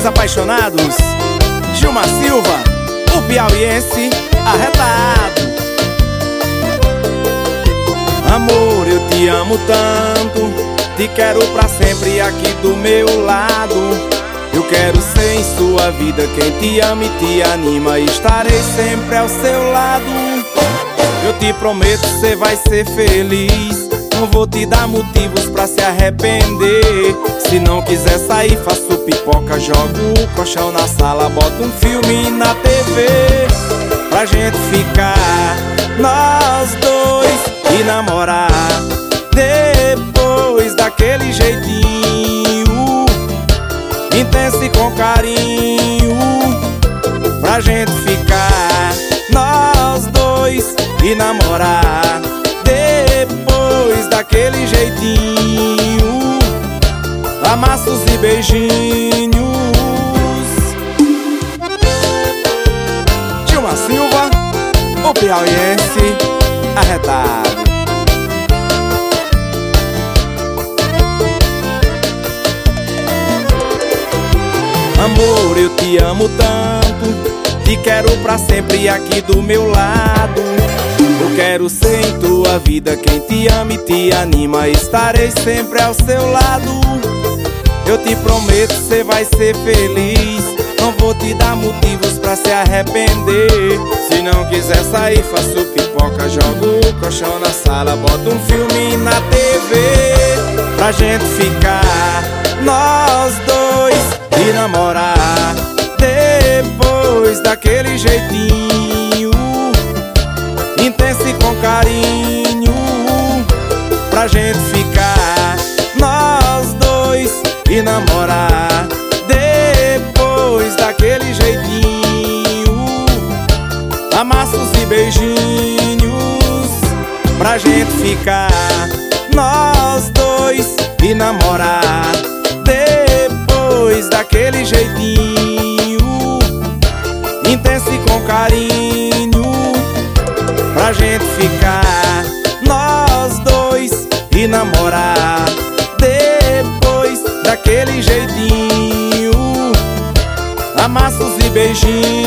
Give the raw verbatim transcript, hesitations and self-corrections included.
Dois apaixonados, Gilmar Silva, o piauiense arretado. Amor, eu te amo tanto, te quero pra sempre aqui do meu lado. Eu quero ser em sua vida quem te ama e te anima, estarei sempre ao seu lado. Eu te prometo, cê vai ser feliz, não vou te dar motivos pra se arrepender. Se não quiser sair, faço pipoca, jogo o colchão na sala, boto um filme na T V pra gente ficar nós dois e namorar. Depois daquele jeitinho intenso e com carinho, pra gente ficar nós dois e namorar. Depois daquele jeitinho, amassos e beijinhos. Gilmar Silva, o piauiense arretado. Amor, eu te amo tanto, te quero pra sempre aqui do meu lado. Eu quero ser em tua vida quem te ama e te anima, estarei sempre ao seu lado. Eu te prometo, cê vai ser feliz, não vou te dar motivos pra se arrepender. Se não quiser sair, faço pipoca, jogo o colchão na sala, boto um filme na T V pra gente ficar nós dois e namorar. Depois daquele jeitinho intenso e com carinho, pra gente ficar nós dois e namorar. Depois daquele jeitinho, amassos e beijinhos, pra gente ficar nós dois e namorar. Depois daquele jeitinho intenso e com carinho, pra gente ficar nós dois e namorar. Depois daquele jeitinho, amassos e beijinhos.